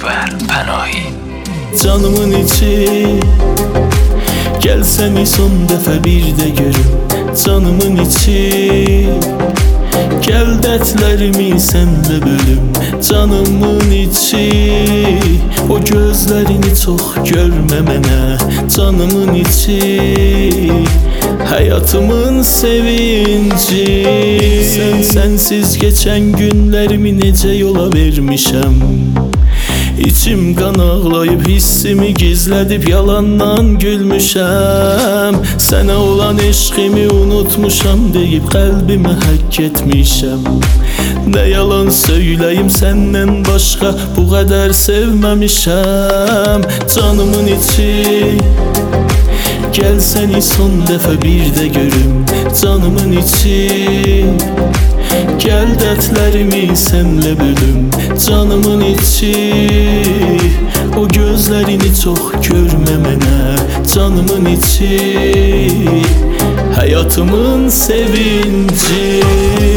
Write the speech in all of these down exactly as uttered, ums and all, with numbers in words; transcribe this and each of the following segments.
Əkbər Pənahi. Canımın içi, gel seni son dəfə bir də görüm. Canımın içi, gel dertlerimi senle bölüm. Canımın içi, o gözlerini çok görme mənə. Canımın içi, hayatımın sevinci. Sen sensiz geçen günlerimi necə yola vermişəm. İçim kan ağlayıp hissimi gizlədib yalandan gülmüşəm. Sənə olan eşqimi unutmuşam deyib qəlbimə həkk etmişəm. Ne yalan söyleyim senden başka bu kadar sevmemişəm. Canımın içi, gel seni son dəfə bir də görüm. Canımın içi, gel dertlerimi senle bölüm. Canımın içi, o gözlerini çok görme mənə. Canımın içi, hayatımın sevinci.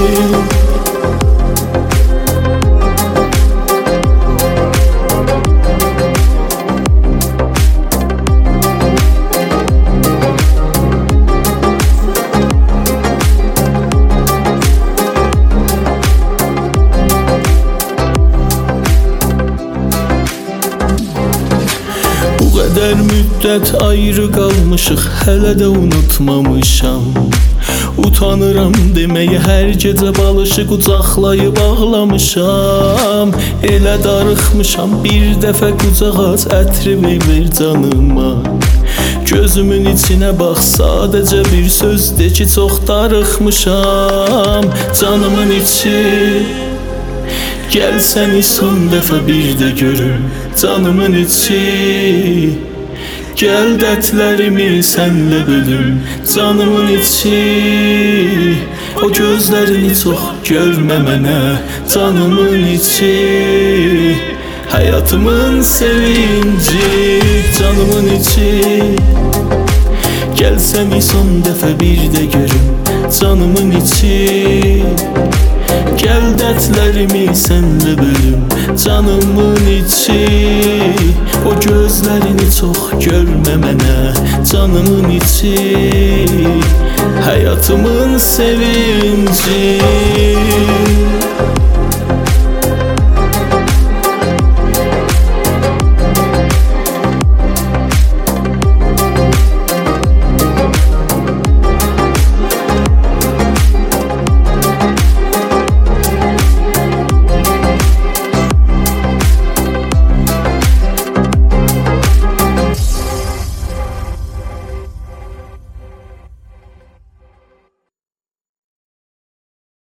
Bu qədər müddət ayrı qalmışıq, hələ də unutmamışam. Utanıram deməyə hər gecə balışı qucaqlayıb ağlamışam. Elə darıxmışam, bir dəfə qucaq aç, ətrimi ver canıma. Gözümün içinə bax, sadəcə bir söz de ki, çox darıxmışam. Canımın içi, gel seni son dəfə bir də görüm. Canımın içi, gel dertlerimi senle bölüm. Canımın içi, o gözlerini çok görme mənə. Canımın içi, hayatımın sevinci. Canımın içi, gel seni son dəfə bir də görüm. Canımın içi, gel dertlerimi senle bölüm. Canımın içi, o gözlerini çok görme mənə. Canımın içi, hayatımın sevinci.